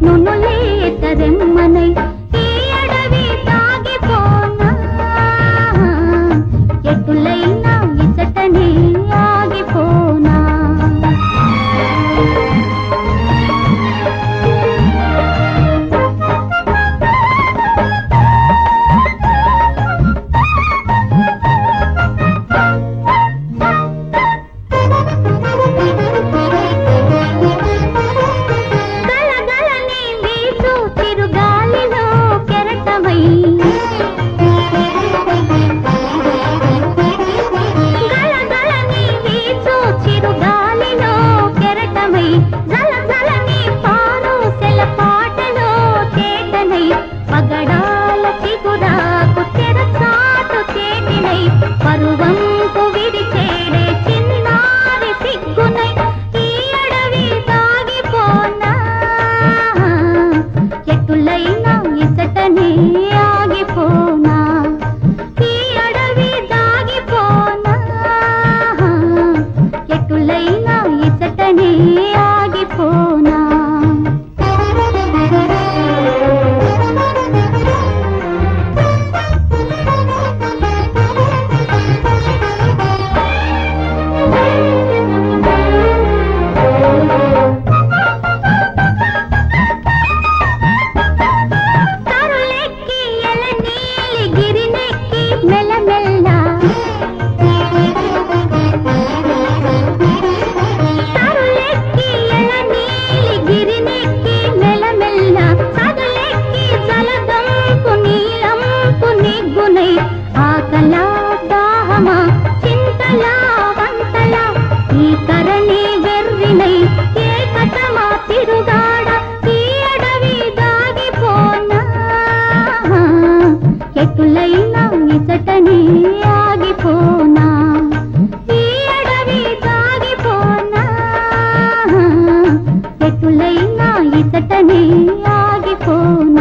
నునులేతరెమ్మనై ఈ అడవి సాగిపోనా ఎటులైనా ఇచటనే ఆగిపోనా పగడాల చిగురాకు తెరచాటు చేతినై పరువంపు విరిచేడే చిన్నారి సిగ్గునై ఈ అడవి సాగిపోనా ఎటులైనా ఇచటనే ఆగిపోనా ఈ అడవి సాగిపోనా ఎటులైనా ఇచటనే ఆగిపోనా ఆకలా దాహమా చింతలా వంతలా ఈ కరణి వెర్రినై ఏకటమా తిరుగాడ ఈ అడవి దాగిపోనా ఎటులైనా ఇచటనే ఆగిపోనా ఈ అడవి దాగిపోనా ఎటులైనా ఇచటనే ఆగిపోనా